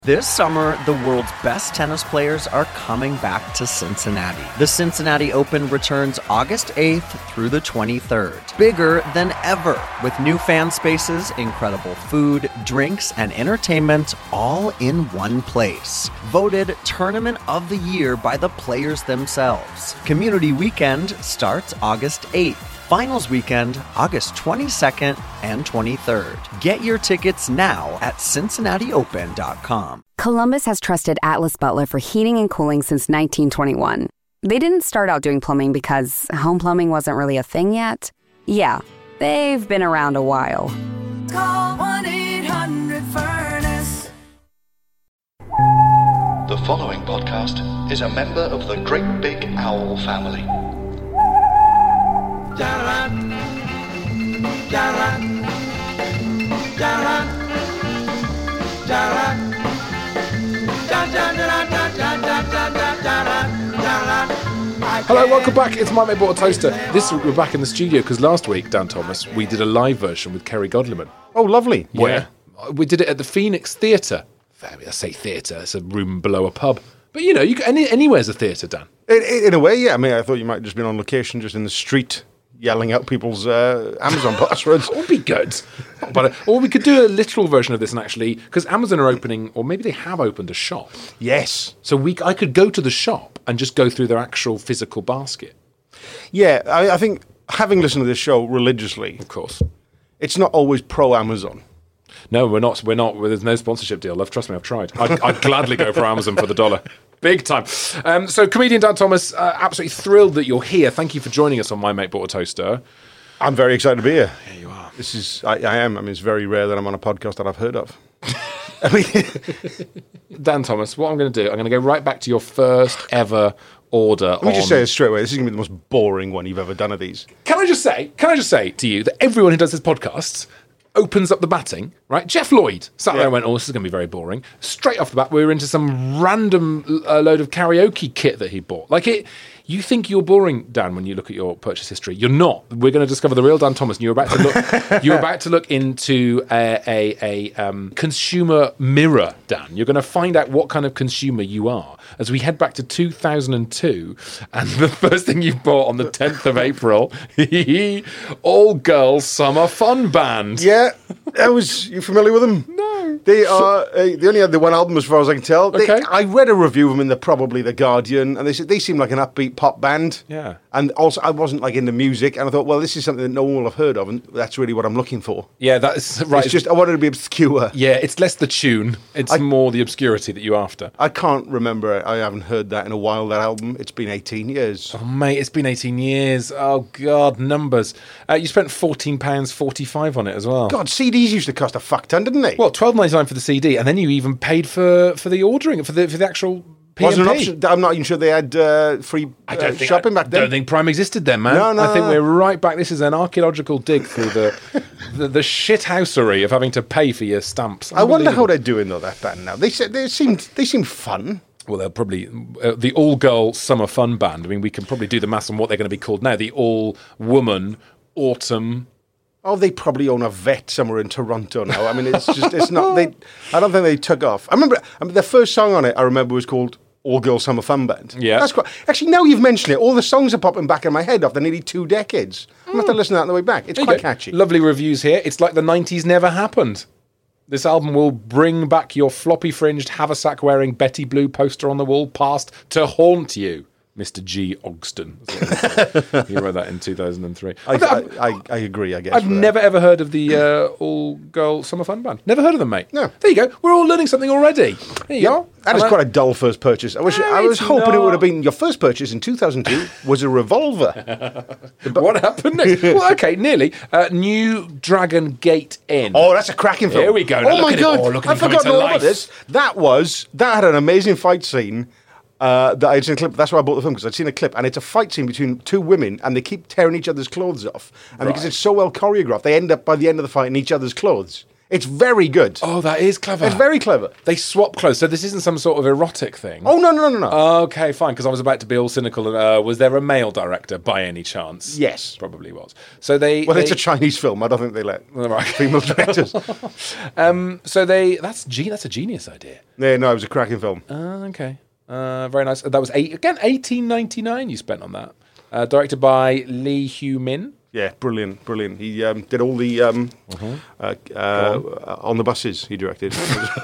This summer, the world's best tennis players are coming back to Cincinnati. The Cincinnati Open returns August 8th through the 23rd. Bigger than ever, with new fan spaces, incredible food, drinks, and entertainment all in one place. Voted Tournament of the Year by the players themselves. Community Weekend starts August 8th. Finals weekend, August 22nd and 23rd. Get your tickets now at CincinnatiOpen.com. Columbus has trusted Atlas Butler for heating and cooling since 1921. They didn't start out doing plumbing because home plumbing wasn't really a thing yet. Yeah, they've been around a while. Call 1-800-FURNACE. The following podcast is a member of the Great Big Owl family. Hello, welcome back. It's My Mate Bought a Toaster. This week we're back in the studio because last week, Dan Thomas, we did a live version with Kerry Godliman. Oh, lovely. Where? We did it at the Phoenix Theatre. I say theatre, it's a room below a pub. But you know, anywhere's a theatre, Dan. In a way, yeah. I mean, I thought you might have just been on location, just in the street, yelling out people's Amazon passwords. That would be good. Or we could do a literal version of this and actually, because Amazon are opening, or maybe they have opened a shop. Yes. So I could go to the shop and just go through their actual physical basket. Yeah, I think having listened to this show religiously, Of course. it's not always pro-Amazon. No, we're not. There's no sponsorship deal. Trust me, I've tried. I'd gladly go for Amazon for the dollar. Big time. So, comedian Dan Thomas, absolutely thrilled that you're here. Thank you for joining us on My Mate Bought a Toaster. I'm very excited to be here. Here you are. I am. I mean, it's very rare that I'm on a podcast that I've heard of. I mean, Dan Thomas, what I'm going to do, I'm going to go right back to your first ever order. let me just say this straight away. This is going to be the most boring one you've ever done of these. Can I just say to you that everyone who does this podcast opens up the batting, right? Jeff Lloyd sat there and went, oh, this is going to be very boring. Straight off the bat, we were into some random load of karaoke kit that he bought. You think you're boring, Dan, when you look at your purchase history. You're not. We're going to discover the real Dan Thomas, and you're about to look into a consumer mirror, Dan. You're going to find out what kind of consumer you are as we head back to 2002, and the first thing you bought on the 10th of April, All Girls Summer Fun Band. Yeah, you familiar with them? No. They are. They only had the one album, as far as I can tell. Okay. I read a review of them in probably the Guardian, and they said they seem like an upbeat pop band. Yeah. And also, I wasn't into music, and I thought, well, this is something that no one will have heard of, and that's really what I'm looking for. Yeah, that's right. It's just I wanted to be obscure. Yeah, it's less the tune; it's more the obscurity that you're after. I can't remember. I haven't heard that in a while. That album. It's been 18 years. Oh, mate, it's been 18 years. Oh, God, numbers. You spent £14.45 on it as well. God, CDs used to cost a fuck ton, didn't they? Well, $12.99 for the CD, and then you even paid for the ordering, for the actual P&P. Was there an option? I'm not even sure they had free shopping back then. I don't think Prime existed then, man. No. I think we're right back. This is an archaeological dig through the shithousery of having to pay for your stamps. I wonder how they're doing though, that band now. They seemed fun. Well, they'll probably the all-girl summer fun band. I mean, we can probably do the maths on what they're going to be called now. The all-woman autumn. Oh, they probably own a vet somewhere in Toronto now. I mean, it's not. I don't think they took off. I remember the first song on it. I remember was called All Girl Summer Fun Band. Yeah, that's quite. Actually, now you've mentioned it, all the songs are popping back in my head after nearly 2 decades. I'm going to have to listen to that on the way back. It's quite catchy. Lovely reviews here. It's like the 90s never happened. This album will bring back your floppy-fringed, haversack-wearing Betty Blue poster on the wall past to haunt you. Mr. G. Ogston. He wrote that in 2003. I agree, I guess. I've never ever heard of the all-girl summer fun band. Never heard of them, mate. No. There you go. We're all learning something already. There you go. That is quite a dull first purchase. I was hoping it would have been your first purchase in 2002 was a revolver. What happened next? Well, okay, nearly. New Dragon Gate Inn. Oh, that's a cracking film. Here we go. Now, Oh my God. I forgot all about this. That had an amazing fight scene. That I'd seen a clip. That's why I bought the film, because I'd seen a clip, and it's a fight scene between two women, and they keep tearing each other's clothes off. And because it's so well choreographed, they end up by the end of the fight in each other's clothes. It's very good. Oh, that is clever. It's very clever. They swap clothes, so this isn't some sort of erotic thing. Oh, no. Okay, fine, because I was about to be all cynical. Was there a male director by any chance? Yes. Probably was. So they... Well, it's a Chinese film. I don't think they let female directors. So that's a genius idea. Yeah, no, it was a cracking film. Okay. Very nice. That was 1899 you spent on that. Directed by Lee Hu-min. Yeah, brilliant. He did all the on the buses. He directed.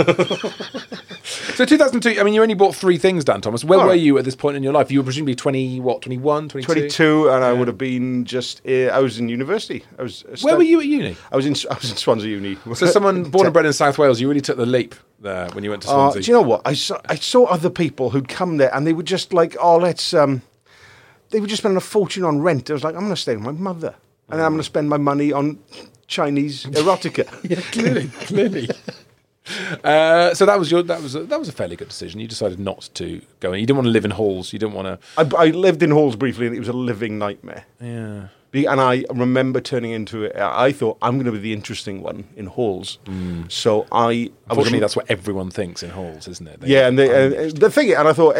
So 2002. I mean, you only bought 3 things, Dan Thomas. Where were you at this point in your life? You were presumably 21, 22? 22, and I would have been just. I was in university. Where were you at uni? I was in Swansea Uni. So someone born and bred in South Wales, you really took the leap there when you went to Swansea. Do you know what? I saw other people who'd come there, and they were just like, let's. They were just spending a fortune on rent. I was like, I'm going to stay with my mother, and then I'm going to spend my money on Chinese erotica. Yeah, clearly. So that was a fairly good decision. You decided not to go in. You didn't want to live in halls. You didn't want to. I lived in halls briefly, and it was a living nightmare. Yeah. And I remember turning into it. I thought I'm going to be the interesting one in halls. So Unfortunately, that's what everyone thinks in halls, isn't it? The thing, and I thought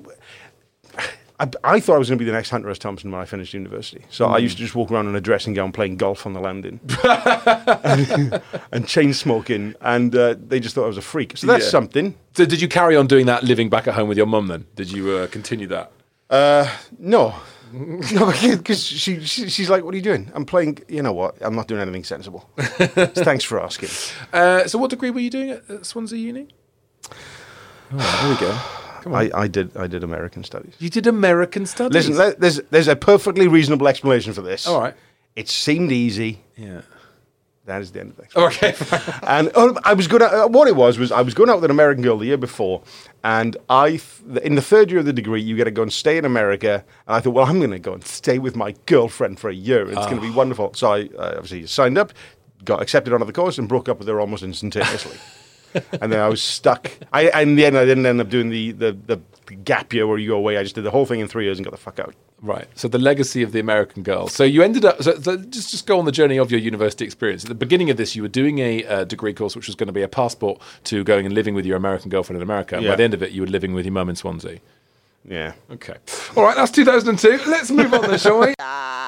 I thought I was going to be the next Hunter S. Thompson when I finished university. So I used to just walk around in a dressing gown playing golf on the landing and chain smoking, and they just thought I was a freak. So that's something. So did you carry on doing that living back at home with your mum then? Did you continue that? No. No, because she's like, what are you doing? I'm playing, you know what? I'm not doing anything sensible. Thanks for asking. So what degree were you doing at Swansea Uni? Oh, there we go. Come on. I did American studies. You did American studies? Listen, there's a perfectly reasonable explanation for this. All right. It seemed easy. Yeah. That is the end of it. Okay. And I was going out. What it was I was going out with an American girl the year before, and in the third year of the degree, you get to go and stay in America. And I thought, well, I'm going to go and stay with my girlfriend for a year. It's going to be wonderful. So I obviously signed up, got accepted onto the course, and broke up with her almost instantaneously. And then I was stuck. In the end, I didn't end up doing the gap year where you go away. I just did the whole thing in 3 years and got the fuck out. Right. So the legacy of the American girl. So you ended up. So just go on the journey of your university experience. At the beginning of this, you were doing a degree course, which was going to be a passport to going and living with your American girlfriend in America. And by the end of it, you were living with your mum in Swansea. Yeah. Okay. All right. That's 2002. Let's move on then, shall we?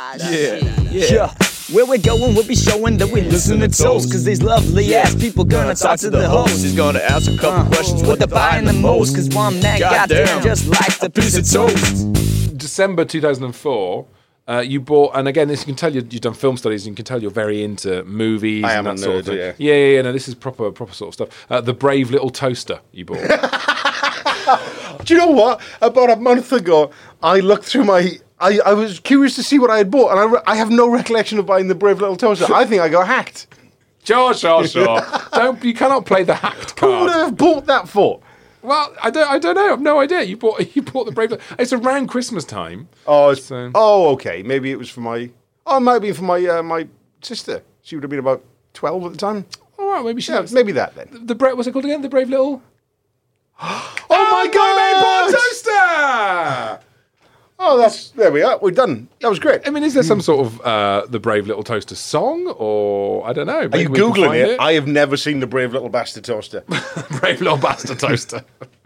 Yeah. Where we're going, we'll be showing that we listen to toast. Cause these lovely ass people gonna talk to the host. He's gonna ask a couple questions, what they're buying the most. Cause one man goddamn just likes a piece of toast. December 2004, you bought, and again, this you can tell you've done film studies, and you can tell you're very into movies. I am and that a sort of nerd, thing. Yeah. No, this is proper sort of stuff. The Brave Little Toaster you bought. Do you know what? About a month ago, I looked through my. I was curious to see what I had bought, and I have no recollection of buying the Brave Little Toaster. I think I got hacked. Sure. You cannot play the hacked Who would card. I have bought that for? Well, I don't know. I've no idea. You bought the Brave Little. It's around Christmas time. Okay. Maybe it was for my. Oh, it might be for my my sister. She would have been about 12 at the time. All right, maybe she. Maybe that then. What's it called again? The Brave Little. Oh my God! Made toaster. Oh, there we are. We're done. That was great. I mean, is there some sort of the Brave Little Toaster song, or I don't know? Are you Googling it? I have never seen the Brave Little Bastard Toaster. Brave Little Bastard Toaster.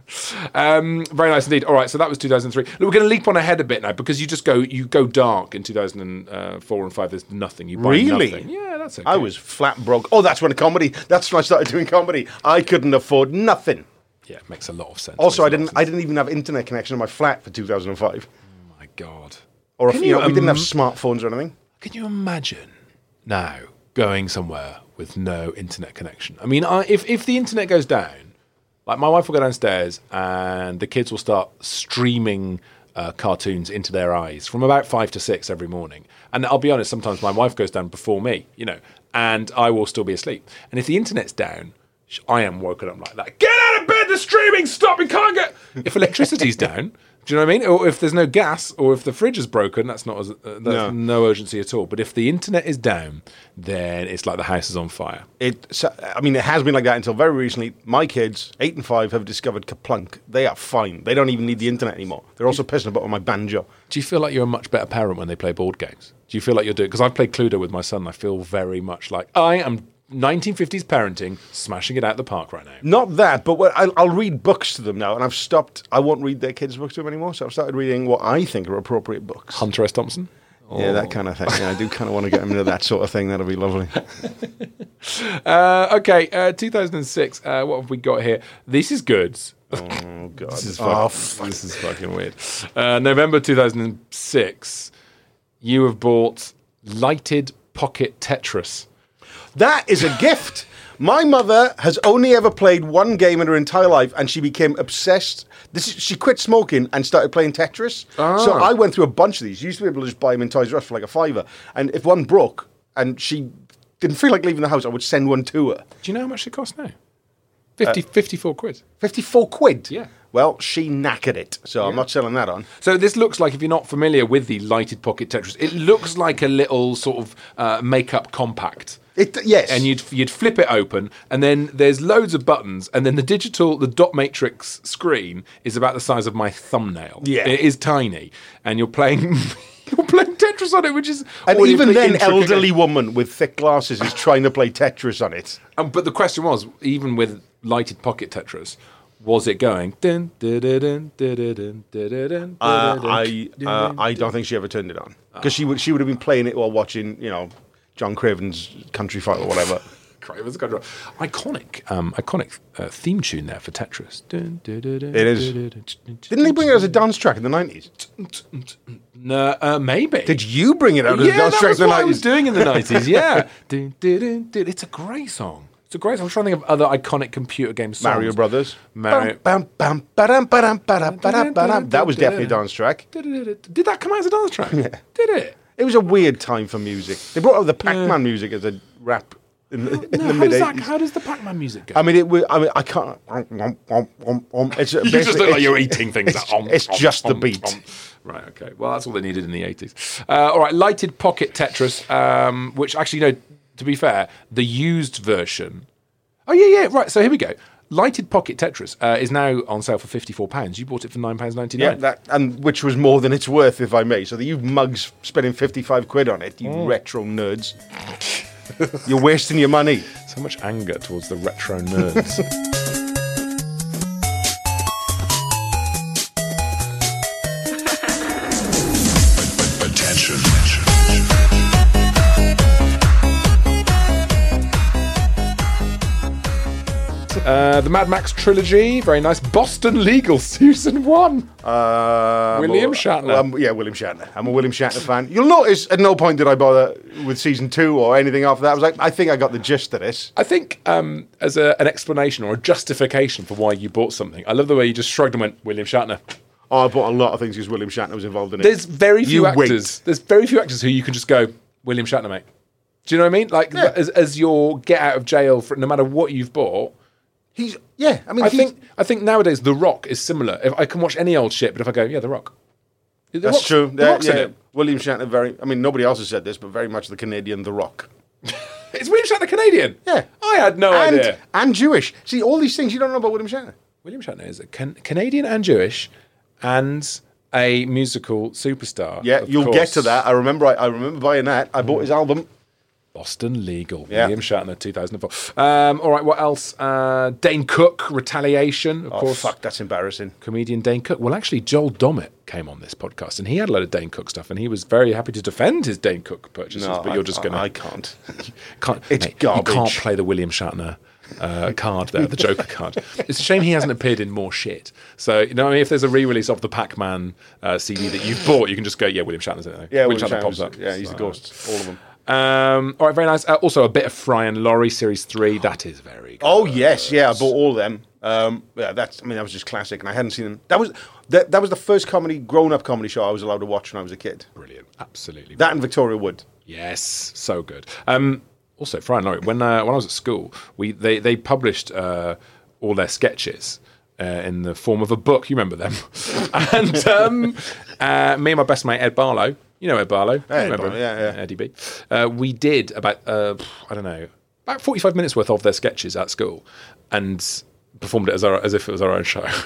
Very nice indeed. All right, so that was 2003. Look, we're going to leap on ahead a bit now because you go dark in 2004 and 5. There's nothing. You buy really? Nothing. Yeah, that's okay. I was flat broke. Oh, that's when That's when I started doing comedy. I couldn't afford nothing. Yeah, it makes a lot of sense. Also, I didn't even have internet connection in my flat for 2005. My God. Or we didn't have smartphones or anything. Can you imagine now going somewhere with no internet connection? I mean, if the internet goes down, like my wife will go downstairs and the kids will start streaming cartoons into their eyes from about 5 to 6 every morning. And I'll be honest, sometimes my wife goes down before me, and I will still be asleep. And if the internet's down, I am woken up like that. Get out of bed, the streaming, stop, we can't get... If electricity's down, do you know what I mean? Or if there's no gas, or if the fridge is broken, that's not no urgency at all. But if the internet is down, then it's like the house is on fire. It has been like that until very recently. My kids, 8 and 5, have discovered Kaplunk. They are fine. They don't even need the internet anymore. They're also pissing about on my banjo. Do you feel like you're a much better parent when they play board games? Do you feel like you're doing... Because I've played Cluedo with my son. I feel very much like I am 1950s parenting, smashing it out the park right now. Not that, but I'll read books to them now, and I've stopped. I won't read their kids' books to them anymore, so I've started reading what I think are appropriate books. Hunter S. Thompson? Yeah, that kind of thing. Yeah, I do kind of want to get them into that sort of thing. That'll be lovely. Okay, 2006. What have we got here? This is good. Oh, God. This is fucking weird. November 2006, you have bought lighted pocket Tetris. That is a gift. My mother has only ever played one game in her entire life, and she became obsessed. She quit smoking and started playing Tetris. So I went through a bunch of these. You used to be able to just buy them in Toys R Us for like a $5. And if one broke and she didn't feel like leaving the house, I would send one to her. Do you know how much it costs now? 54 quid. 54 quid? Yeah. Well, she knackered it, so I'm not selling that on. So this looks like, if you're not familiar with the lighted pocket Tetris, it looks like a little sort of makeup compact. Yes. And you'd flip it open, and then there's loads of buttons, and then the dot matrix screen is about the size of my thumbnail. Yeah. It is tiny, and you're playing Tetris on it, which is... And even then, elderly woman with thick glasses is trying to play Tetris on it. But the question was, even with lighted pocket Tetris, was it going... I don't think she ever turned it on. Because she would have been playing it while watching, John Craven's Country Fight or whatever. Craven's Country Fight. Iconic theme tune there for Tetris. It is. Didn't they bring it as a dance track in the 90s? No, maybe. Did you bring it out as a dance track in the 90s? Yeah, that was what I was doing in the 90s, yeah. It's a great song. It's a great song. I'm trying to think of other iconic computer game songs. Mario Brothers. Mario. That was definitely a dance track. Did that come out as a dance track? Yeah. Did it? It was a weird time for music. They brought out the Pac-Man music as a rap in the mid-80s. How does the Pac-Man music go? I can't... It's you just look like you're eating things. It's just the beat. Right, okay. Well, that's all they needed in the 80s. All right, lighted pocket Tetris, which actually, to be fair, the used version... Oh, yeah, right. So here we go. Lighted pocket Tetris is now on sale for £54. You bought it for £9.99. Yeah, and which was more than it's worth, if I may. So you mugs spending 55 quid on it, you retro nerds. You're wasting your money. So much anger towards the retro nerds. Attention. The Mad Max trilogy, very nice. Boston Legal, season 1. William Shatner. Yeah, William Shatner. I'm a William Shatner fan. You'll notice at no point did I bother with season 2 or anything after that. I was like, I think I got the gist of this. I think as an explanation or a justification for why you bought something, I love the way you just shrugged and went, William Shatner. Oh, I bought a lot of things because William Shatner was involved in it. There's very few actors. There's very few actors who you can just go, William Shatner, mate. Do you know what I mean? Like, as your get out of jail for no matter what you've bought. I think nowadays The Rock is similar. If I can watch any old shit, but if I go, The Rock. That's true. The Rock's in it. William Shatner, nobody else has said this, but very much the Canadian The Rock. Is William Shatner Canadian? Yeah. I had no idea. And Jewish. See, all these things you don't know about William Shatner. William Shatner is a Canadian and Jewish and a musical superstar. Yeah, you'll get to that. I remember buying that. I bought his album. Boston Legal, William Shatner, 2004. All right, what else? Dane Cook, Retaliation, of course. Oh, fuck, that's embarrassing. Comedian Dane Cook. Well, actually, Joel Dommett came on this podcast, and he had a load of Dane Cook stuff, and he was very happy to defend his Dane Cook purchases, but you're just going to... I can't. It's mate, garbage. You can't play the William Shatner card there, the Joker card. It's a shame he hasn't appeared in more shit. So, if there's a re-release of the Pac-Man CD that you've bought, you can just go, William Shatner's in it. Yeah, William Shatner pops up. Yeah, he's the ghost, all of them. All right, very nice. Also, a bit of Fry and Laurie Series 3. That is very good. Oh, yes, I bought all of them. That was just classic, and I hadn't seen them. That was the first grown-up comedy show I was allowed to watch when I was a kid. Brilliant, absolutely. That and Victoria Wood. Yes, so good. Also, Fry and Laurie. When I was at school, they published all their sketches in the form of a book. You remember them? And me and my best mate Ed Barlow. You know Ed Barlow. Eddie B. We did about, about 45 minutes worth of their sketches at school and performed it as if it was our own show.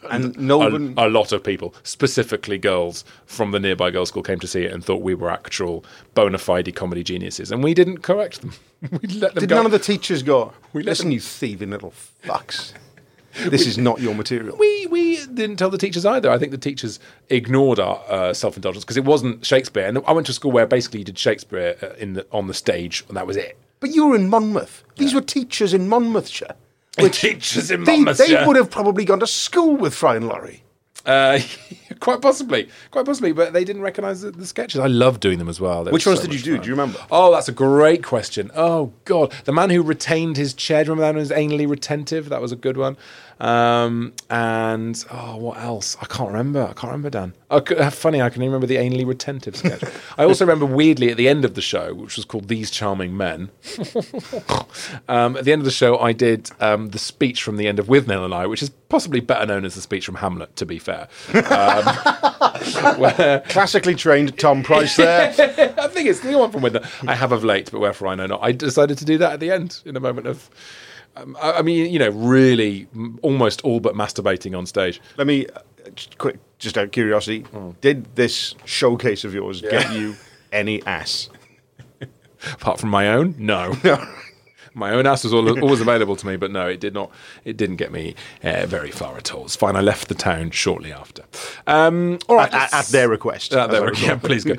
And no one... A lot of people, specifically girls from the nearby girls' school, came to see it and thought we were actual bona fide comedy geniuses, and we didn't correct them. We let them Did go. none of the teachers go, let listen, them- you thieving little fucks. This is not your material. We didn't tell the teachers either. I think the teachers ignored our self-indulgence because it wasn't Shakespeare. And I went to a school where basically you did Shakespeare on the stage, and that was it. But you were in Monmouth. These were teachers in Monmouthshire. Teachers in They Monmouthshire. would have probably gone to school with Fry and Laurie. Quite possibly, but they didn't recognise the sketches. I love doing them as well. They Which were ones so did you much do? fun. Do you remember? Oh, that's a great question. Oh God, the man who retained his chair. Do you remember that one was anally retentive? That was a good one. And what else? I can't remember, Dan. Funny, I can remember the anally retentive sketch. I also remember weirdly at the end of the show, which was called These Charming Men. At the end of the show, I did the speech from the end of Withnail and I, which is possibly better known as the speech from Hamlet, to be fair. Where Classically trained Tom Price there. I think it's the one from Withnail. I have of late, but wherefore I know not. I decided to do that at the end in a moment of. Really almost all but masturbating on stage. Let me, just out of curiosity, did this showcase of yours get you any ass? Apart from my own, no. My own ass was always available to me, but no, it did not. It didn't get me very far at all. It's fine. I left the town shortly after. All right, At their request. Yeah, please go.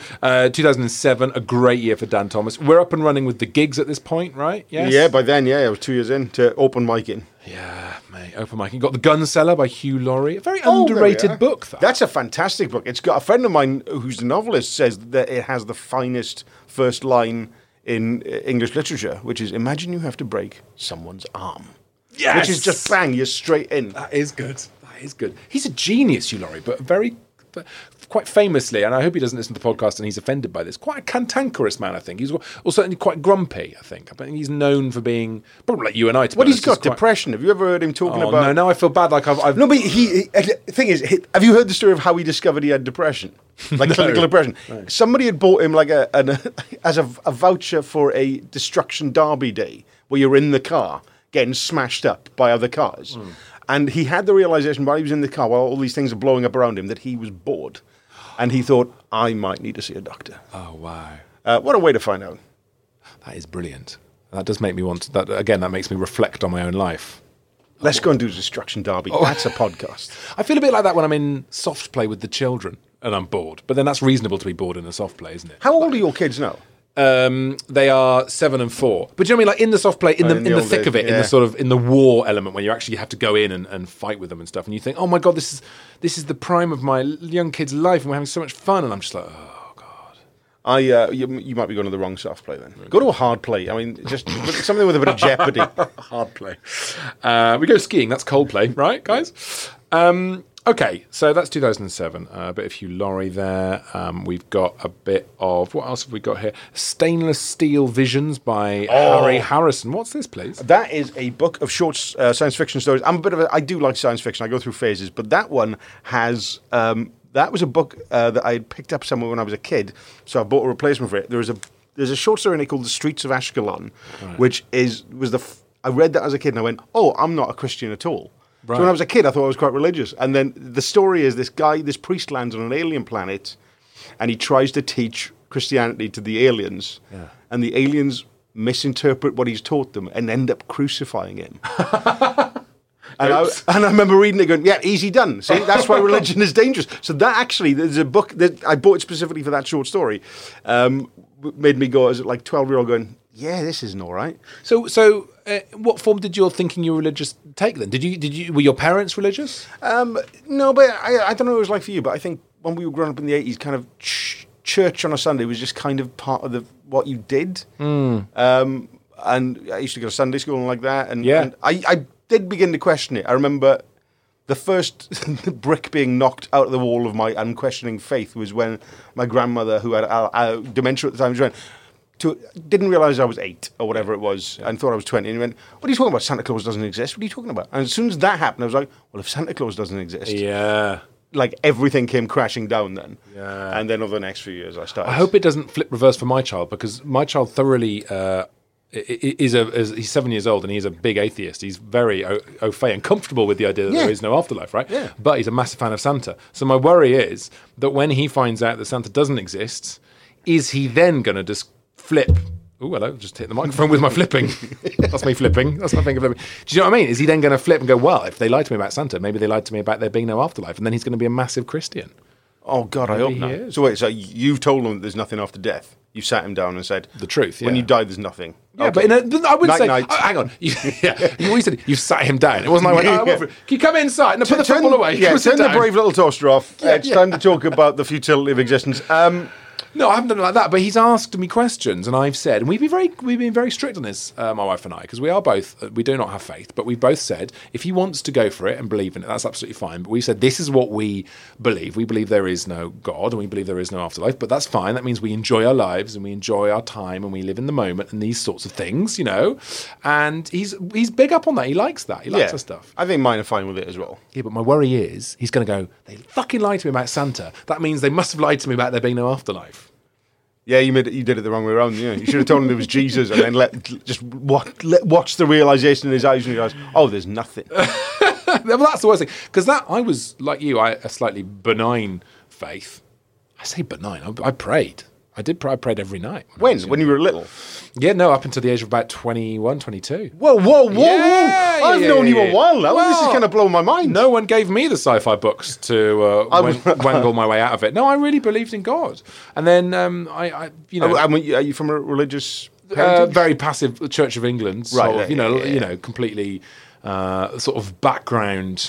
2007, a great year for Dan Thomas. We're up and running with the gigs at this point, right? Yes? Yeah, by then, I was 2 years in to open micing. Yeah, mate. Open mic. You got The Gun Seller by Hugh Laurie. A very There we underrated are. book, that. That's a fantastic book. It's got a friend of mine who's a novelist says that it has the finest first line in English literature, which is, imagine you have to break someone's arm. Yes! Which is just bang, you're straight in. That is good. He's a genius, Hugh Laurie, but quite famously, and I hope he doesn't listen to the podcast and he's offended by this, quite a cantankerous man, I think. He's also quite grumpy, I think. I think he's known for being, probably like you and I, to be Well, he's honest, got depression. Have you ever heard him talking Oh, about... no, now I feel bad. Like I've No, but the thing is, have you heard the story of how he discovered he had depression? Like clinical depression. No. Somebody had bought him like as a voucher for a destruction derby day where you're in the car getting smashed up by other cars. And he had the realization while he was in the car, while all these things are blowing up around him, that he was bored. And he thought, I might need to see a doctor. Oh, wow. What a way to find out. That is brilliant. That does make me want to, that makes me reflect on my own life. Let's go and do Destruction Derby. That's a podcast. I feel a bit like that when I'm in soft play with the children and I'm bored. But then that's reasonable to be bored in a soft play, isn't it? How old are your kids now? They are 7 and 4. But do you know what I mean? Like in the soft play, in the thick days, of it, yeah. in the sort of in the war element, when you actually have to go in and fight with them and stuff, and you think, oh my god, this is the prime of my young kid's life, and we're having so much fun, and I'm just like, oh god. You might be going to the wrong soft play then. Go to a hard play. I mean, just something with a bit of jeopardy. Hard play. We go skiing. That's Coldplay, right, guys? Okay, so that's 2007. A bit of Hugh Laurie there. We've got a bit of, what else have we got here? Stainless Steel Visions by Harry Harrison. What's this, please? That is a book of short science fiction stories. I do like science fiction. I go through phases, but that one has. That was a book that I had picked up somewhere when I was a kid, so I bought a replacement for it. There's a short story in it called The Streets of Ashkelon, which I read that as a kid and I went, oh, I'm not a Christian at all. Right. So when I was a kid, I thought I was quite religious. And then the story is this priest lands on an alien planet and he tries to teach Christianity to the aliens. Yeah. And the aliens misinterpret what he's taught them and end up crucifying him. And I remember reading it going, yeah, easy done. See, that's why religion is dangerous. So that actually, there's a book that I bought specifically for that short story, made me go, as like 12-year-old going, yeah, this isn't all right. So what form did your thinking you were religious take then? Were your parents religious? No, but I don't know what it was like for you, but I think when we were growing up in the 80s, kind of church on a Sunday was just kind of part of what you did. And I used to go to Sunday school and like that. And I did begin to question it. I remember the first brick being knocked out of the wall of my unquestioning faith was when my grandmother, who had dementia at the time, went, didn't realise I was 8 or whatever it was and thought I was 20. And he went, what are you talking about? Santa Claus doesn't exist. What are you talking about? And as soon as that happened, I was like, well, if Santa Claus doesn't exist, like everything came crashing down then. Yeah. And then over the next few years, I started. I hope it doesn't flip reverse for my child, because my child thoroughly he's 7 years old and he's a big atheist. He's very au fait and comfortable with the idea that there is no afterlife, right? Yeah. But he's a massive fan of Santa. So my worry is that when he finds out that Santa doesn't exist, is he then going to just flip? Oh, hello, just hit the microphone with my flipping. That's me flipping. That's my finger flipping. Do you know what I mean? Is he then going to flip and go, well, if they lied to me about Santa, maybe they lied to me about there being no afterlife, and then he's going to be a massive Christian. Oh, God, I hope Maybe he not. is. So wait, so you've told him that there's nothing after death. You sat him down and said... The truth, When yeah. you die, there's nothing. Yeah, Okay. but I wouldn't say... Night. Oh, hang on. You said you sat him down. It wasn't like, I went, can you come inside? No, put the football away. Yeah, Come sit turn the down. brave little toaster off. It's time to talk about the futility of existence. No, I haven't done it like that. But he's asked me questions, and I've said, and we've been very strict on this, my wife and I, because we are both, we do not have faith, but we've both said if he wants to go for it and believe in it, that's absolutely fine. But we said this is what we believe. We believe there is no God, and we believe there is no afterlife. But that's fine. That means we enjoy our lives and we enjoy our time and we live in the moment and these sorts of things, you know. And he's big up on that. He likes that. He likes that stuff. I think mine are fine with it as well. Yeah, but my worry is he's going to go, they fucking lied to me about Santa. That means they must have lied to me about there being no afterlife. Yeah, you did it the wrong way around. Yeah, you should have told him there was Jesus, and then watch the realization in his eyes, and he goes, "Oh, there's nothing." Well, that's the worst thing, because I was like you, a slightly benign faith. I say benign. I prayed. I prayed every night. When you were little? Yeah, no, up until the age of about 21, 22. Whoa! Yeah, I've known you a while now. Well, this is kind of blowing my mind. No one gave me the sci-fi books to wangle my way out of it. No, I really believed in God, and then I Are you from a religious? heritage? very passive Church of England, Right, sort of, yeah. completely sort of background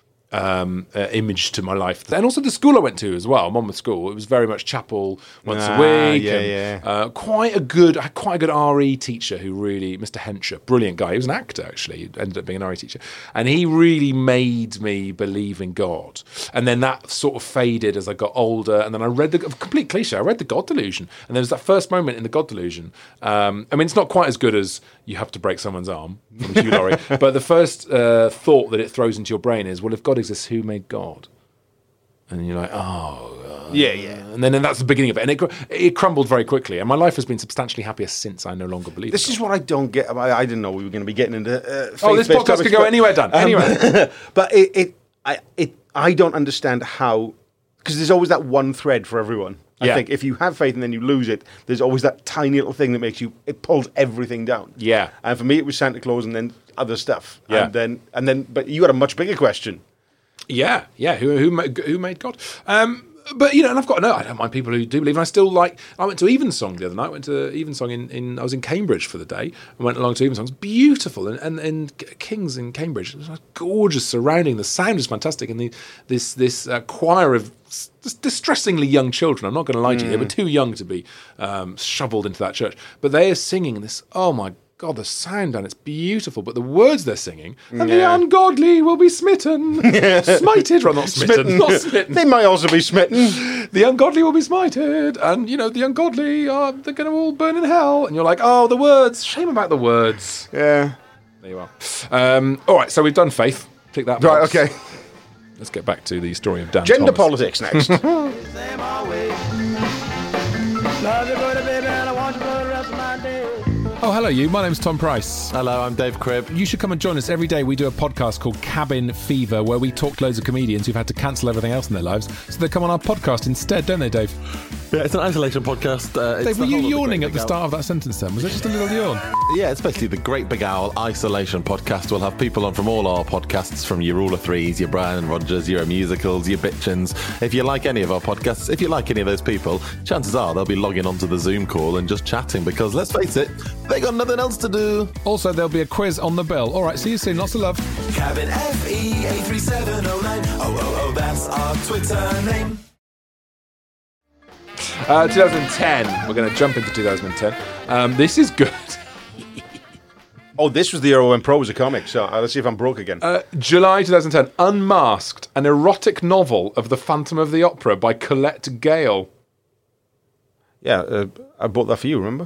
image to my life, and also the school I went to as well, Monmouth School. It was very much chapel once a week. Quite a good RE teacher who really, Mr. Henshaw, brilliant guy. He was an actor actually. He ended up being an RE teacher, and he really made me believe in God. And then that sort of faded as I got older. And then I read a complete cliche. I read The God Delusion, and there was that first moment in The God Delusion. I mean, it's not quite as good as you have to break someone's arm from Hugh Laurie, but the first thought that it throws into your brain is, well, if God exists, who made God? And you're like, yeah. and then that's the beginning of it, and it crumbled very quickly, and my life has been substantially happier since I no longer believe This in is God. what I don't get. I didn't know we were going to be getting into. This faith-based podcast topics, could go but, anywhere, Dan. Anywhere. But I don't understand how, because there's always that one thread for everyone. I Yeah. think if you have faith and then you lose it, there's always that tiny little thing that it pulls everything down. Yeah. And for me, it was Santa Claus and then other stuff. Yeah. And then, but you had a much bigger question. Yeah. Who made God? But and I've got to know. I don't mind people who do believe. And I still like. I went to Evensong the other night. I went to Evensong I was in Cambridge for the day. I went along to Evensong. It's beautiful, and King's in Cambridge. It was like gorgeous surrounding. The sound is fantastic, and this choir of distressingly young children. I'm not going to lie to you. They were too young to be shoveled into that church, but they are singing this. Oh my God, the sound, and it's beautiful, but the words they're singing, and the ungodly will be smitten. Smited, or not smitten, not smitten. They might also be smitten. The ungodly will be smited, and the ungodly they're going to all burn in hell. And you're like, oh, the words. Shame about the words. Yeah. There you are. All right, so we've done faith. Tick that Right, box. okay. Let's get back to the story of Dan Gender Thomas. politics next. Oh, hello, you. My name's Tom Price. Hello, I'm Dave Cribb. You should come and join us every day. We do a podcast called Cabin Fever, where we talk to loads of comedians who've had to cancel everything else in their lives, so they come on our podcast instead, don't they, Dave? Yeah, it's an isolation podcast. Dave, were you yawning at the start of that sentence then? Was it just a little yawn? Yeah, it's basically the Great Big Owl Isolation Podcast. We'll have people on from all our podcasts, from your Rule of Threes, your Brian and Rogers, your musicals, your bitchins. If you like any of our podcasts, if you like any of those people, chances are they'll be logging onto the Zoom call and just chatting, because let's face it, they got nothing else to do. Also, there'll be a quiz on the bill. All right, see you soon. Lots of love. Cabin FE 83709. Oh, that's our Twitter name. 2010. We're going to jump into 2010. This is good. Oh, this was the era when Pro was a comic, so let's see if I'm broke again. July 2010. Unmasked, an erotic novel of the Phantom of the Opera by Colette Gale. Yeah, I bought that for you, remember?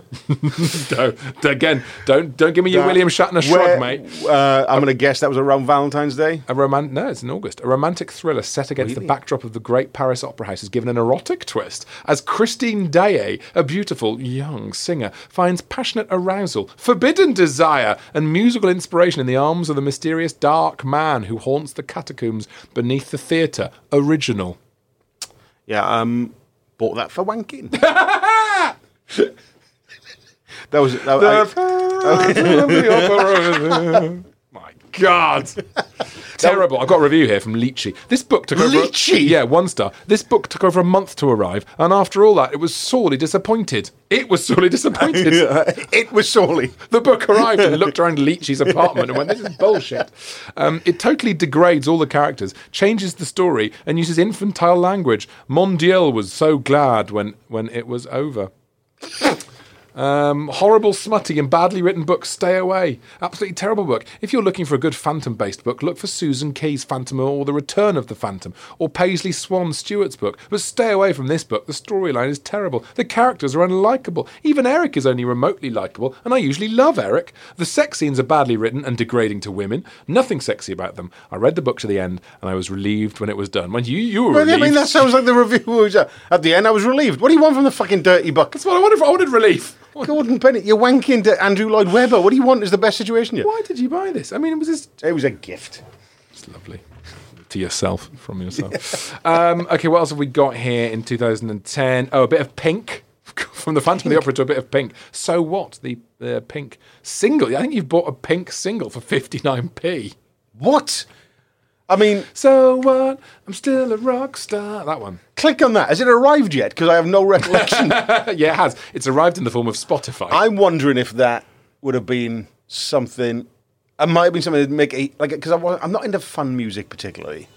Don't give me your William Shatner shrug, mate. I'm going to guess that was around Valentine's Day. No, it's in August. A romantic thriller set against the backdrop of the Great Paris Opera House is given an erotic twist as Christine Daae, a beautiful young singer, finds passionate arousal, forbidden desire, and musical inspiration in the arms of the mysterious dark man who haunts the catacombs beneath the theatre. Original. Yeah, bought that for wanking. That was My God. Terrible. I've got a review here from Leachy. This book took over... Leachy? Yeah, 1 star. This book took over a month to arrive, and after all that, it was sorely disappointed. It was sorely disappointed. It was sorely. The book arrived and looked around Leachy's apartment and went, this is bullshit. It totally degrades all the characters, changes the story, and uses infantile language. Mondial was so glad when it was over. Horrible, smutty, and badly written books, stay away. Absolutely terrible book. If you're looking for a good Phantom-based book, look for Susan Key's Phantom or The Return of the Phantom, or Paisley Swan Stewart's book. But stay away from this book. The storyline is terrible. The characters are unlikable. Even Eric is only remotely likeable, and I usually love Eric. The sex scenes are badly written and degrading to women. Nothing sexy about them. I read the book to the end, and I was relieved when it was done. When you were relieved. I mean, that sounds like the review was at the end. I was relieved. What do you want from the fucking dirty book? That's what I wanted. I wanted relief. Gordon Bennett, you're wanking to Andrew Lloyd Webber. What do you want is the best situation here? Why did you buy this? I mean, it was a gift. It's lovely. To yourself, from yourself. Okay, what else have we got here in 2010? Oh, a bit of Pink. From the Phantom of the Opera to a bit of Pink. So What? The Pink single. I think you've bought a Pink single for 59p. What? I mean... So what? I'm still a rock star. That one. Click on that. Has it arrived yet? Because I have no recollection. Yeah, it has. It's arrived in the form of Spotify. I'm wondering if that would have been something... It might have been something to make a... Because I'm not into fun music particularly.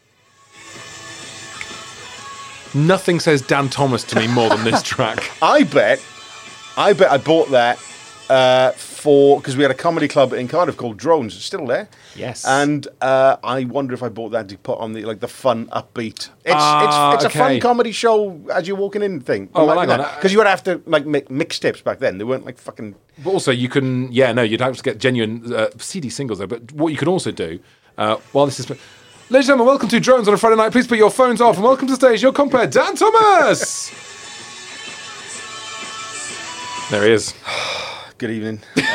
Nothing says Dan Thomas to me more than this track. I bet I bought that because we had a comedy club in Cardiff called Drones. It's still there. Yes. And I wonder if I bought that to put on the fun upbeat. It's a fun comedy show as you're walking in thing. Oh, well, hang on. Because you would have to make mixtapes back then. They weren't like fucking... But also you can... Yeah, no, you'd have to get genuine CD singles though. But what you could also do, while this is... Ladies and gentlemen, welcome to Drones on a Friday night. Please put your phones off and welcome to the stage your compere, Dan Thomas! There he is. Good evening.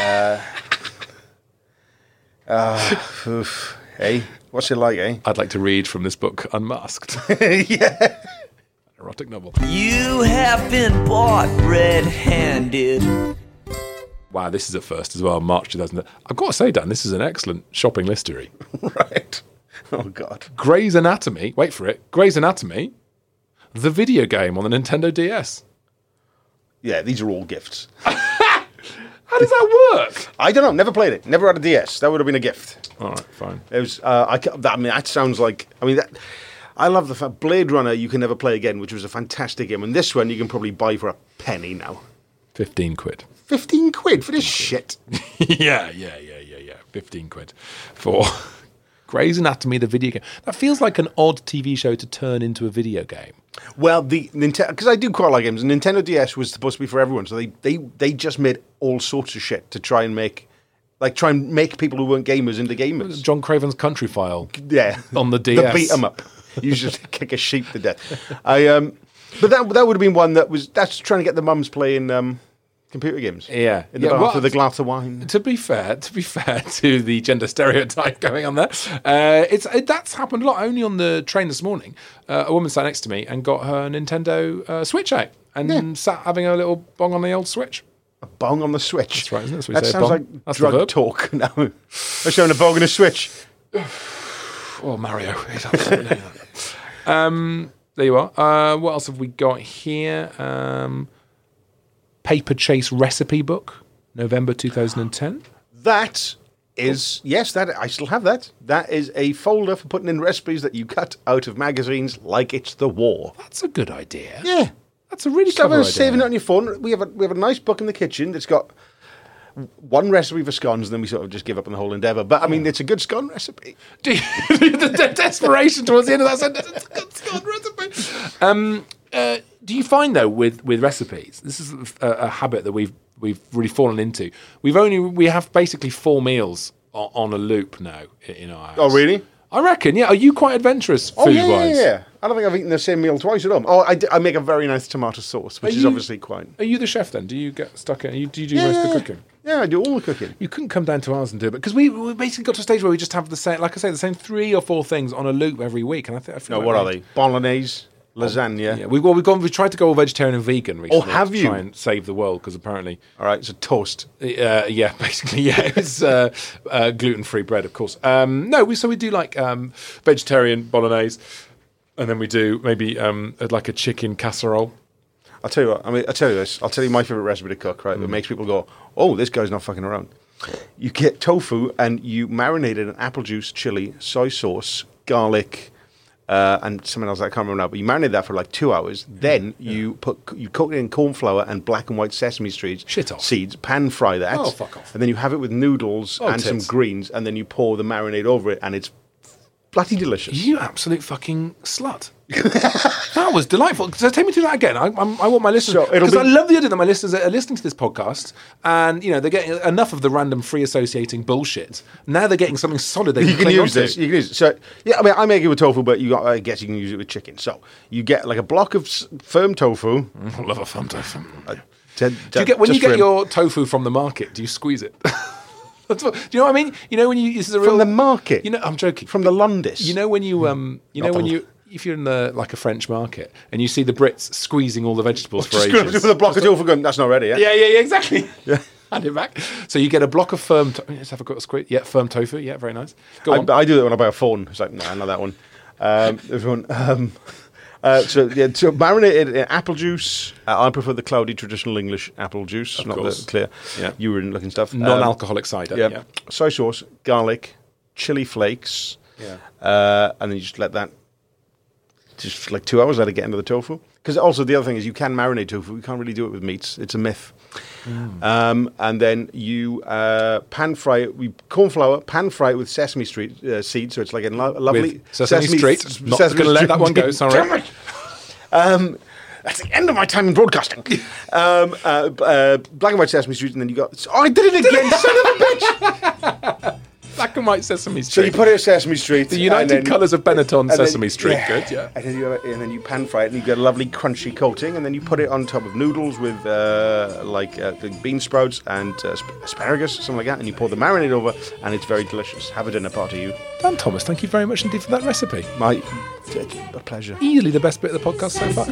Hey, what's it like, eh? I'd like to read from this book, Unmasked. Yeah. Erotic novel. You have been bought red-handed. Wow, this is a first as well, March 2000. I've got to say, Dan, this is an excellent shopping listery. Right. Oh, God. Grey's Anatomy. Wait for it. Grey's Anatomy. The video game on the Nintendo DS. Yeah, these are all gifts. How does that work? I don't know. Never played it. Never had a DS. That would have been a gift. All right, fine. It was. That sounds like. I love the fact Blade Runner you can never play again, which was a fantastic game. And this one you can probably buy for a penny now. 15 quid. 15 quid for this shit. Yeah. 15 quid for Grey's Anatomy, the video game. That feels like an odd TV show to turn into a video game. Well, the Nintendo, because I do quite like games. The Nintendo DS was supposed to be for everyone, so they just made all sorts of shit to try and make people who weren't gamers into gamers. John Craven's Country File. Yeah, on the DS. The beat 'em up. You just kick a sheep to death. But that would have been one that's trying to get the mums playing computer games. Yeah. In the bath with a glass of wine. To be fair to the gender stereotype going on there, that's happened a lot. Only on the train this morning, a woman sat next to me and got her Nintendo Switch out and sat having a little bong on the old Switch. A bong on the Switch? That's right, isn't it? That sounds like that's drug talk now. They're showing a bong on a Switch. Oh, Mario. There you are. What else have we got here? Paper Chase recipe book, November 2010. That is, yes, that I still have that. That is a folder for putting in recipes that you cut out of magazines like it's the war. That's a good idea. Yeah. That's a really clever idea. Saving it on your phone. We have a nice book in the kitchen that's got one recipe for scones, and then we sort of just give up on the whole endeavour. But, I mean, it's a good scone recipe. The desperation towards the end of that sentence, it's a good scone recipe. Do you find though with recipes, this is a habit that we've really fallen into. We have basically 4 meals on a loop now in our house. Oh, really? I reckon. Yeah. Are you quite adventurous food-wise? Yeah. I don't think I've eaten the same meal twice at home. Oh, I make a very nice tomato sauce, which is obviously quite. Are you the chef then? Do you get stuck in? Do you do most of the cooking? Yeah, I do all the cooking. You couldn't come down to ours and do it because we basically got to a stage where we just have the same, like I say, the same 3 or 4 things on a loop every week, and I feel. No, what are they? Bolognese, lasagna. Yeah, we tried to go all vegetarian and vegan recently. Oh, have you? To try and save the world because apparently. All right, it's a toast. Yeah, basically, yeah, it's gluten-free bread, of course. No, we do like vegetarian bolognese, and then we do maybe like a chicken casserole. I'll tell you what. I'll tell you this. I'll tell you my favorite recipe to cook. Right, that makes people go, "Oh, this guy's not fucking around." You get tofu and you marinate it in apple juice, chili, soy sauce, garlic, and something else I can't remember now. But you marinate that for like 2 hours. Then you cook it in corn flour and black and white sesame seeds. Pan fry that. Oh, fuck off. And then you have it with noodles and some greens, and then you pour the marinade over it, and it's bloody delicious. You absolute fucking slut. That was delightful. So take me through that again. I want my listeners, because I love the idea that my listeners are listening to this podcast and they're getting enough of the random free associating bullshit. Now they're getting something solid they can use this. You can use it. So yeah, I mean, I make it with tofu, but I guess you can use it with chicken. So you get like a block of firm tofu. I love a firm tofu. When you get your tofu from the market, do you squeeze it? Do you know what I mean? This is a real from the market. I'm joking. From the Londis. If you're in like a French market and you see the Brits squeezing all the vegetables for ages. With a block of tofu gun, that's not ready, yeah? Yeah, exactly. Yeah. Hand it back. So you get a block of firm let's have a quick squeeze. Yeah, firm tofu. Yeah, very nice. Go on. I do that when I buy a phone. It's like, nah, not that one. So marinate it in apple juice. I prefer the cloudy traditional English apple juice, not the clear urine looking stuff. Non-alcoholic cider. Yeah. Soy sauce, garlic, chili flakes. Yeah. And then you just let that just like 2 hours, let it get into the tofu. Because also the other thing is you can marinate tofu. You can't really do it with meats. It's a myth. And then you pan fry it. We corn flour, pan fry it with sesame seeds. So it's like a lovely sesame street. Not going to let that one go. Sorry. That's the end of my time in broadcasting. Black and white sesame street, and then you got. Oh, I did it again, son of a bitch! Black and white Sesame Street. So you put it at Sesame Street. The United Colours of Benetton Sesame Street. Good, yeah. And then you pan fry it, and you get a lovely crunchy coating, and then you put it on top of noodles with bean sprouts and asparagus, something like that, and you pour the marinade over, and it's very delicious. Have a dinner party, you. Dan Thomas, thank you very much indeed for that recipe. A pleasure. Easily the best bit of the podcast so far.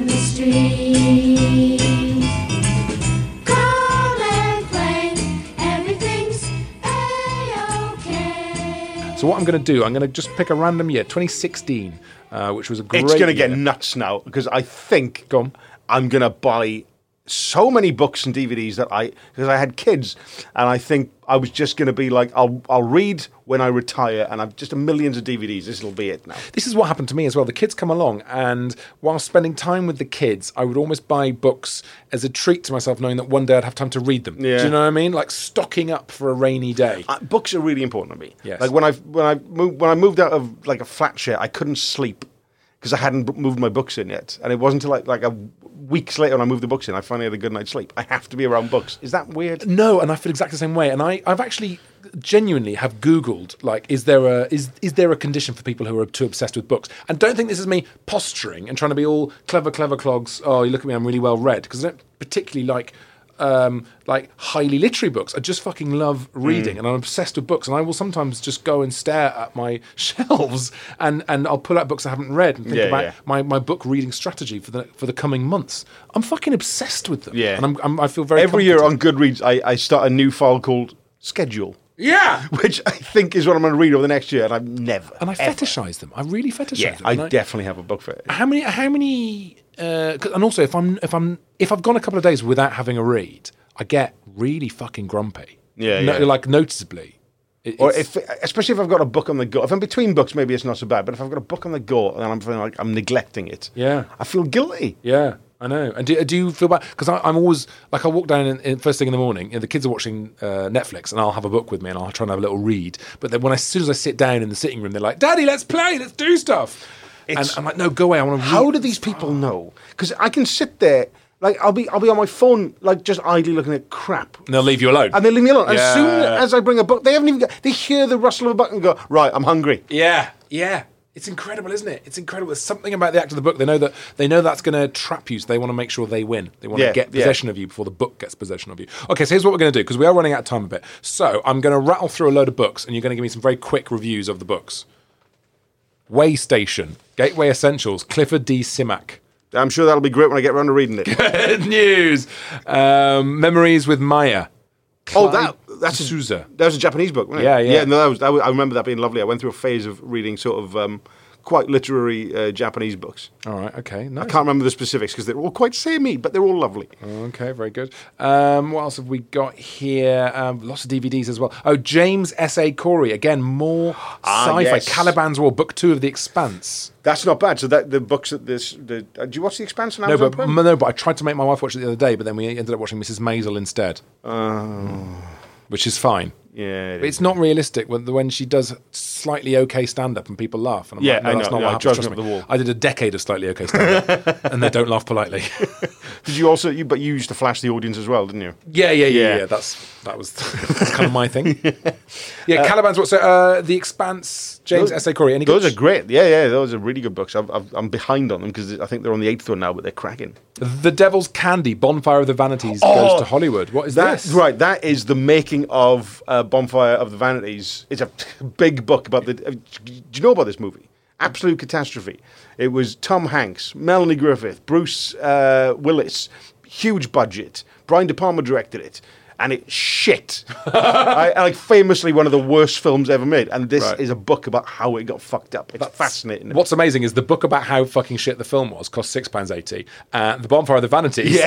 So what I'm going to do, I'm going to just pick a random year, 2016, which was a great year. It's going to get nuts now, because I think I'm going to buy so many books and DVDs because I had kids, and I think I was just going to be like, I'll read when I retire, and I've just millions of DVDs. This will be it now. This is what happened to me as well. The kids come along, and while spending time with the kids, I would almost buy books as a treat to myself, knowing that one day I'd have time to read them. Yeah. Do you know what I mean? Like stocking up for a rainy day. Books are really important to me. Yes. Like when I moved out of like a flat share, I couldn't sleep because I hadn't moved my books in yet, and it wasn't until like a weeks later when I moved the books in, I finally had a good night's sleep. I have to be around books. Is that weird? No, and I feel exactly the same way. And I've actually genuinely have Googled, like, is there a condition for people who are too obsessed with books? And don't think this is me posturing and trying to be all clever clogs. Oh, you look at me, I'm really well read, because I don't particularly like highly literary books. I just fucking love reading, and I'm obsessed with books, and I will sometimes just go and stare at my shelves and I'll pull out books I haven't read and think about my book reading strategy for the coming months. I'm fucking obsessed with them. Yeah. And I feel very every year on Goodreads I start a new file called Schedule. Yeah, which I think is what I'm going to read over the next year, and I've never. And I fetishize them. I really fetishize them. I definitely have a book for it. How many? And also, if I've gone a couple of days without having a read, I get really fucking grumpy. Like noticeably. Especially if I've got a book on the go. If I'm between books, maybe it's not so bad. But if I've got a book on the go and I'm feeling like I'm neglecting it, I feel guilty. Yeah. I know. And do you feel bad? Because I'm always, like, I'll walk down first thing in the morning, and the kids are watching Netflix, and I'll have a book with me, and I'll try and have a little read. But then as soon as I sit down in the sitting room, they're like, Daddy, let's play, let's do stuff. And I'm like, no, go away. I want to. How do these people know? Because I can sit there, like I'll be on my phone, like just idly looking at crap. And they'll leave you alone. And they leave me alone. Yeah. As soon as I bring a book, they haven't even. They hear the rustle of a book and go, right, I'm hungry. Yeah. It's incredible, isn't it? It's incredible. There's something about the act of the book. They know that's going to trap you, so they want to make sure they win. They want to get possession of you before the book gets possession of you. Okay, so here's what we're going to do, because we are running out of time a bit. So I'm going to rattle through a load of books, and you're going to give me some very quick reviews of the books. Way Station, Gateway Essentials, Clifford D. Simak. I'm sure that'll be great when I get around to reading it. Good news. Memories with Maya. That's Souza. That was a Japanese book, wasn't it? Yeah. No, I remember that being lovely. I went through a phase of reading sort of quite literary Japanese books. All right, okay. Nice. I can't remember the specifics because they're all quite samey, but they're all lovely. Okay, very good. What else have we got here? Lots of DVDs as well. Oh, James S.A. Corey. Again, more sci-fi. Yes. Caliban's War, Book 2 of The Expanse. That's not bad. So the books at this... do you watch The Expanse on Amazon Prime? No, but I tried to make my wife watch it the other day, but then we ended up watching Mrs. Maisel instead. Which is fine. Yeah, but it's not realistic when she does slightly okay stand-up and people laugh. And I'm like, no, that's not what happens. Trust me. I did a decade of slightly okay stand-up, and they don't laugh politely. Did you also? But you used to flash the audience as well, didn't you? Yeah. That was kind of my thing. Yeah, Caliban's War. So The Expanse, James S.A. Corey. Any those are great. Yeah, those are really good books. I'm behind on them because I think they're on the 8th one now, but they're cracking. The Devil's Candy, Bonfire of the Vanities goes to Hollywood. What is this? Right, that is the making of Bonfire of the Vanities. It's a big book about the... do you know about this movie? Absolute catastrophe. It was Tom Hanks, Melanie Griffith, Bruce Willis, huge budget. Brian De Palma directed it. And it's shit. Like famously one of the worst films ever made. And this is a book about how it got fucked up. It's fascinating. What's amazing is the book about how fucking shit the film was cost £6.80. The Bonfire of the Vanities. Yes.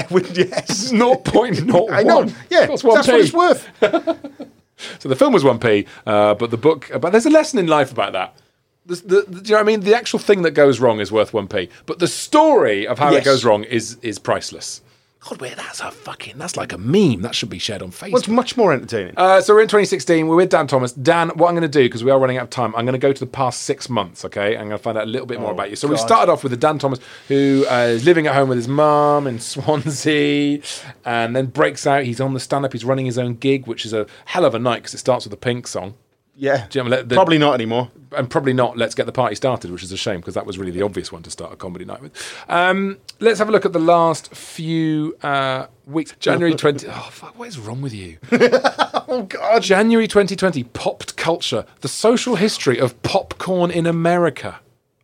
0.01. I know. Yeah, that's what it's worth. So the film was 1p, but the book... But there's a lesson in life about that. Do you know what I mean? The actual thing that goes wrong is worth 1p. But the story of how it goes wrong is priceless. God, that's like a meme. That should be shared on Facebook. Well, it's much more entertaining. So we're in 2016. We're with Dan Thomas. Dan, what I'm going to do, because we are running out of time, I'm going to go to the past 6 months, okay? I'm going to find out a little bit more about you. So we started off with the Dan Thomas who is living at home with his mum in Swansea and then breaks out. He's on the stand-up. He's running his own gig, which is a hell of a night because it starts with a Pink song. Yeah, probably not anymore. And probably not Let's Get the Party Started, which is a shame because that was really the obvious one to start a comedy night with. Let's have a look at the last few weeks. January 20... Oh, fuck, what is wrong with you? Oh, God. January 2020, Popped Culture, the social history of popcorn in America.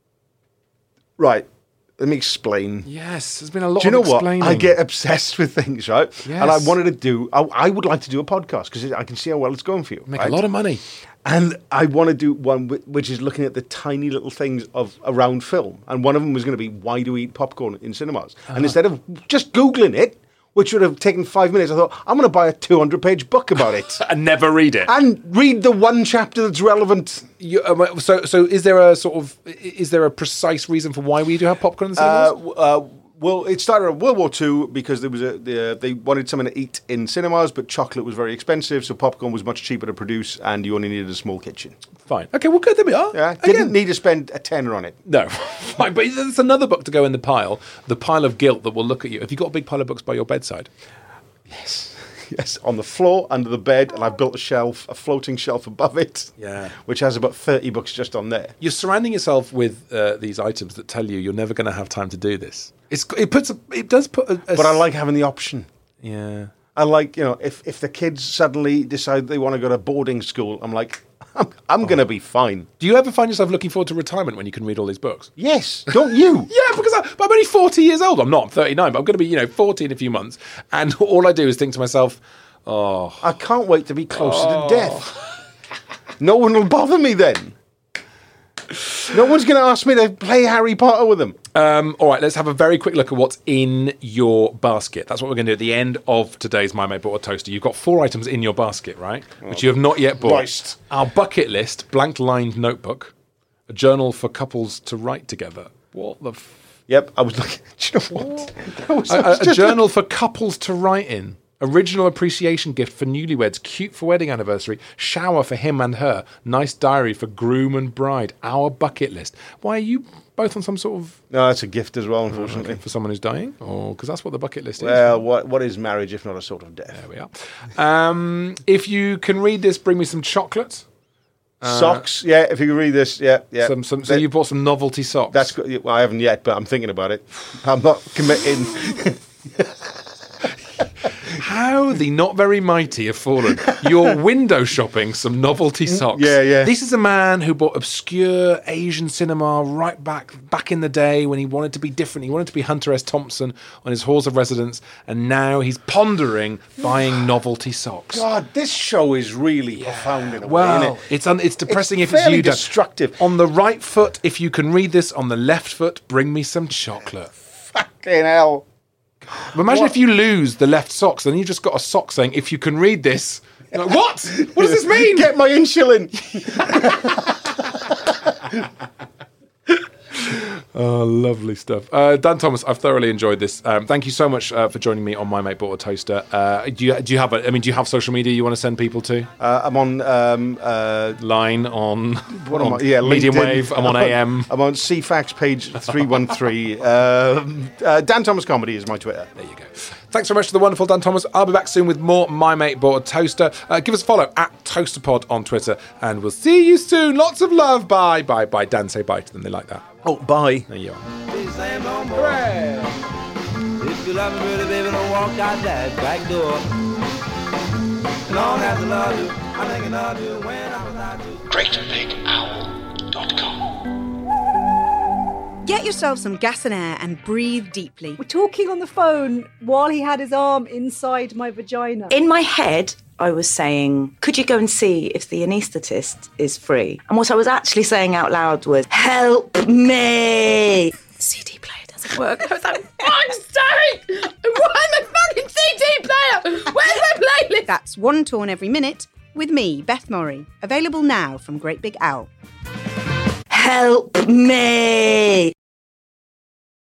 Right. Let me explain. Yes, there's been a lot of explaining. explaining. What? I get obsessed with things, right? Yes. And I wanted to do... I would like to do a podcast because I can see how well it's going for you. Make a lot of money. And I want to do one which is looking at the tiny little things of around film. And one of them was going to be, why do we eat popcorn in cinemas? And instead of just Googling it, which would have taken 5 minutes, I thought, I'm going to buy a 200-page book about it. And never read it. And read the one chapter that's relevant. So is there a precise reason for why we do have popcorn in cinemas? Well, it started in World War II because there was they wanted something to eat in cinemas, but chocolate was very expensive, so popcorn was much cheaper to produce, and you only needed a small kitchen. Fine. Okay, well, good. There we are. Yeah, didn't need to spend a tenner on it. No. Fine, but there's another book to go in the pile of guilt that will look at you. Have you got a big pile of books by your bedside? Yes, on the floor, under the bed, and I've built a floating shelf above it, which has about 30 books just on there. You're surrounding yourself with these items that tell you you're never going to have time to do this. It does put But I like having the option. Yeah. I like, if the kids suddenly decide they want to go to boarding school, I'm like, I'm going to be fine. Do you ever find yourself looking forward to retirement when you can read all these books? Yes, don't you? Yeah, because I'm only 40 years old. I'm not. I'm 39, but I'm going to be, 40 in a few months. And all I do is think to myself, I can't wait to be closer to death. No one will bother me then. No one's going to ask me to play Harry Potter with them. All right, let's have a very quick look at what's in your basket. That's what we're going to do at the end of today's My Mate Bought a Toaster. You've got 4 items in your basket, right? Which you have not yet bought. Christ. Our bucket list, blank-lined notebook, a journal for couples to write together. What the... Yep, I was looking... Do you know what? A journal for couples to write in. Original appreciation gift for newlyweds. Cute for wedding anniversary. Shower for him and her. Nice diary for groom and bride. Our bucket list. Why are you both on some sort of... No, it's a gift as well, unfortunately. For someone who's dying? Or because that's what the bucket list is. Well, what is marriage if not a sort of death? There we are. If you can read this, bring me some chocolate. Socks, yeah. If you can read this, yeah. So you bought some novelty socks. That's good. Well, I haven't yet, but I'm thinking about it. I'm not committing. How the not very mighty have fallen. You're window shopping some novelty socks. Yeah. This is a man who bought obscure Asian cinema right back in the day when he wanted to be different. He wanted to be Hunter S. Thompson on his halls of residence, and now he's pondering buying novelty socks. God, this show is really profound in a way, Well, isn't it? it's depressing It's if it's fairly you. Dan. destructive. On the right foot, if you can read this. On the left foot, bring me some chocolate. Fucking hell. But imagine if you lose the left socks, then you just got a sock saying, if you can read this. You're like, what? What does this mean? Get my insulin. Oh, lovely stuff. Dan Thomas, I've thoroughly enjoyed this. Thank you so much for joining me on My Mate Bought a Toaster. Do you have social media you want to send people to? I'm on Line on what am I? Yeah, medium LinkedIn. wave. I'm on AM. I'm on CFAX page 313. Dan Thomas Comedy is my Twitter. There you go. Thanks very much to the wonderful Dan Thomas. I'll be back soon with more My Mate Bought a Toaster. Give us a follow at ToasterPod on Twitter, and we'll see you soon. Lots of love. Bye. Dan, say bye to them. They like that. Oh, bye. There you are. Hooray! If you love me really, baby, don't walk out that back door. Long as I love you, I'm thinking of you when I'm without you. GreatBigOwl.com. Get yourself some gas and air and breathe deeply. We're talking on the phone while he had his arm inside my vagina. In my head, I was saying, could you go and see if the anaesthetist is free? And what I was actually saying out loud was, help me! CD player doesn't work. I was like, fuck's sake! Why my fucking CD player? Where's my playlist? That's One Torn Every Minute with me, Beth Morrie. Available now from Great Big Owl. Help me!